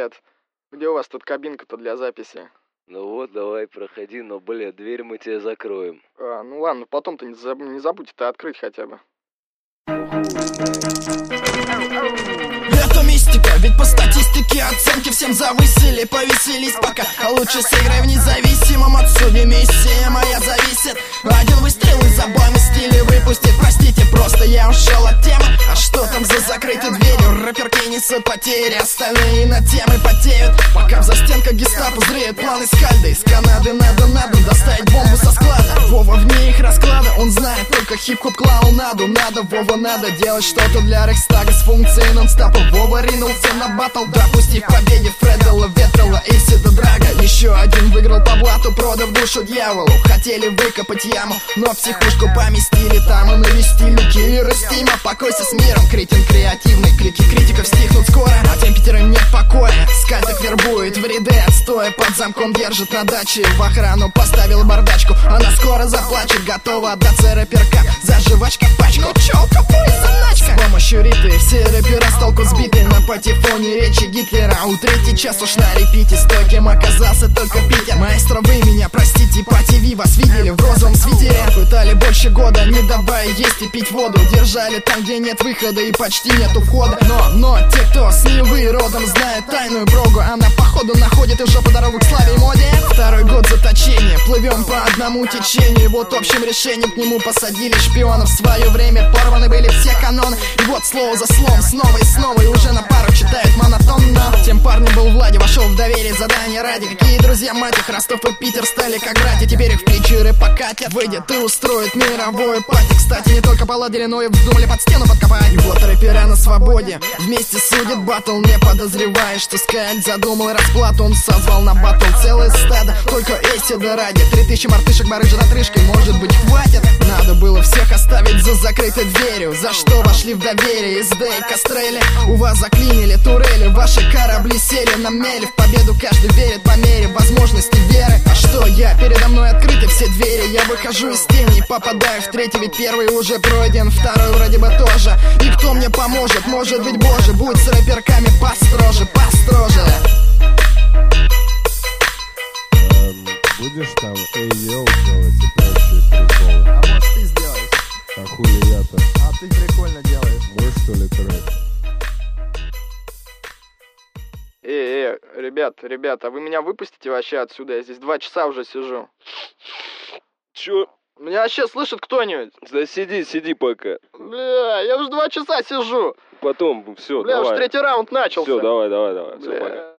привет. Где у вас тут кабинка-то для записи? Ну вот, давай, проходи, но, дверь мы тебе закроем. Ну ладно, потом-то не забудь-то открыть хотя бы. Это мистика, ведь по статистике оценки всем завысили. Повеселись пока, а лучше сыграй в независимом отсюда. Миссия моя зависит. Один выстрел и забойный стиль выпустить. Простите, просто я ушел от темы. А что там за закрытой дверью? Рэперки несут потери, остальные над темой потеют. Пока в застенках гестапо зреют планы скальды. Из Канады надо доставить бомбу со склада. Вова вне их расклада, он знает только хип-хоп клоунаду. Вова, надо делать что-то для Рейхстага с функцией нон-стопа. Вова ринулся на баттл, допустив победе Фреддела, Ветрела и Сида Драга. Еще один выиграл по блату, продав душу дьяволу. Хотели выкопать яму, но психушку поместили там и навестили киллеры стима. Покойся с миром, кретин креативный. Клики критиков стихнут скоро, а тем Питером нет покоя. Скальток вербует в ряды отстоя, под замком держит на даче. В охрану поставил бардачку, она скоро заплачет. Готова отдаться рэперка за жвачка пачку. Ну чё, какой заначка? С помощью риты все рэпера с толку сбиты. На патефоне речи Гитлера. У третий час уж на репите. Стойким оказался только Питер. Маэстро, вы меня простите, по ТВ вас видели в розовом свитере. Пытали больше года, не давая есть и пить воду. Держали там, где нет выхода и почти нету входа. Но те, кто с Невы родом, знают тайную прогу. Она походу находит и жопу дорогу к славе и моде. Второй год заточения, плывем по одному течению. Вот общим решением к нему посадили шпионов. В свое время порваны были все каноны. И вот слово за словом снова и снова. И уже на пару читает монотонно. Тем парнем был Влади, вошел в доверие задания ради. Какие друзья, мать их, Ростов и Питер стали как братья. Теперь их в плечи покатят. Выйдет и устроит мировую пати. Кстати, не только поладили, но и вздумали под стену подкопать. И вот рэпера на свободе вместе судит баттл, не подозревая, что Скальд задумал расплату. Он созвал на баттл целое стадо, только Эйсида ради. 3000 мартышек, барыжит отрыжкой, может быть, хватит. Надо было всех оставить за закрытой дверью. За что вошли в доверие СД и Кострели. У вас заклинили турели, ваши корабли сели на мели. В победу каждый верит по мере возможности веры. А что я? Передо мной открыты все двери. Я выхожу из тени, попадаю в третий, ведь первый уже пройден, второй вроде бы тоже. И кто мне поможет? Может быть, боже, будь с рэперками построже, построже. Будешь там эй-йоу делать и прочие приколы? А может ты сделаешь? А хули я-то? А ты прикольно делаешь. Мой что ли трек? Ребят, а вы меня выпустите вообще отсюда? Я здесь 2 часа уже сижу. Чё? Меня вообще слышит кто-нибудь? Да сиди пока. Бля, я уже 2 часа сижу. Потом, все, Бля, давай. уж 3-й раунд начался. Все, давай, все, Бля. пока.